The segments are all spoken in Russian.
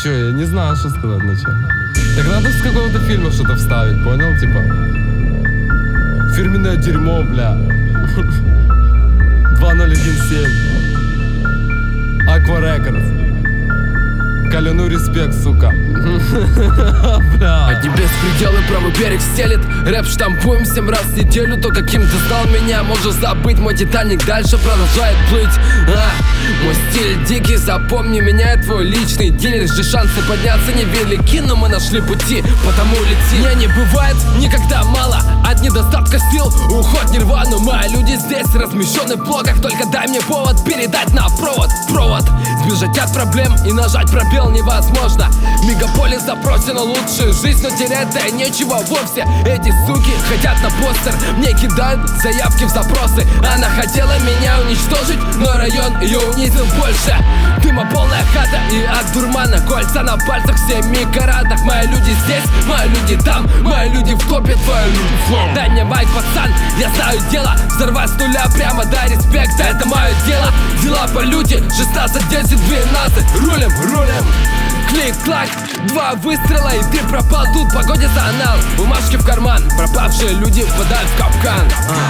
Че, я не знаю, что сказать вначале. Так надо с какого-то фильма что-то вставить, понял? Типа фирменное дерьмо, бля. 2017 Aqua Records. Коляну респект, сука. От небес пределы правый берег стелет. Рэп штампуем 7 раз в неделю. То, каким ты знал меня, можешь забыть. Мой Титаник дальше продолжает плыть. Мой стиль дикий, запомни меня, я твой личный дилер. Же шансы подняться невелики, но мы нашли пути, потому лети. Мне не бывает никогда мало, от недостатка сил уход нирвану. Мои люди здесь размещены в блоках. Только дай мне повод передать на провод. Сбежать от проблем и нажать пробел невозможно. Мегаполис запросен на лучшую жизнь, но терять-то нечего вовсе. Эти суки хотят на постер, мне кидают заявки в запросы. Она хотела меня уничтожить, но район ее унизил больше. Дыма полная хата и от дурмана кольца на пальцах в 7 каратах. Мои люди здесь, мои люди там, мои люди в топе, твои люди флоу. Дай мне майк, пацан, я знаю дело. Взорвать с нуля прямо до респекта, это мое дело. Дела по люди, 16, 10, 12. Рулем. Клик-клак, 2 выстрела и ты пропал. Тут погоде за анал, бумажки в карман. Пропавшие люди впадают в капкан.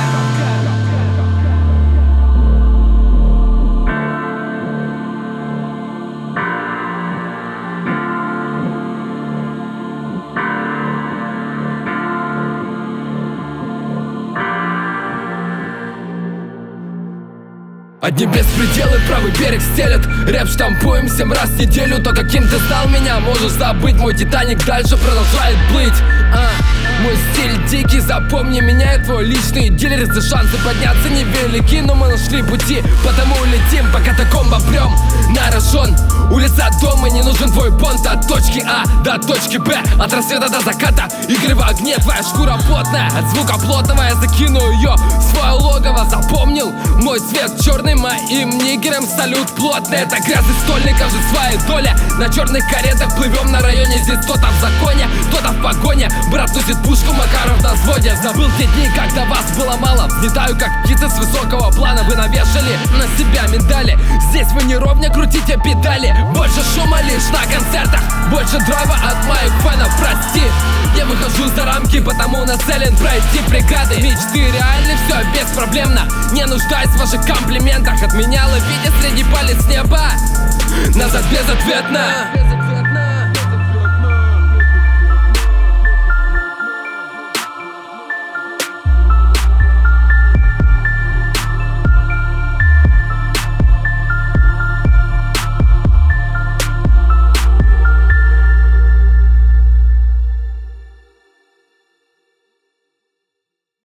От небес пределы правый берег стелет. Рэп штампуем 7 раз в неделю. То, каким ты стал меня, можешь забыть. Мой Титаник дальше продолжает плыть. Мой стиль дикий, запомни меня, я твой личный дилер. За шансы подняться невелики, но мы нашли пути, потому летим по катакомбам прям на рожон. Улица дома, не нужен твой понт. От точки А до точки Б, от рассвета до заката. Игры в огне, твоя шкура плотная. От звука плотного я закину ее в свое логово. Запомнил мой цвет черный, моим нигерам салют плотный. Это грязный стольников же своя доля. На черных каретах плывем на районе. Здесь кто-то в законе, кто-то в погоне. Брат носит пушку, Макаров на взводе. Забыл те дни, когда вас было мало. Взлетаю как птицы с высокого плана. Вы навешали на себя медали. Здесь вы не ровня, крутите педали. Больше шума лишь на концертах, больше драйва от моих фенов, прости. Я выхожу за рамки, потому нацелен пройти преграды. Мечты реальны, все беспроблемно. Не нуждаюсь в ваших комплиментах. От меня ловите среди палец неба. Назад безответно.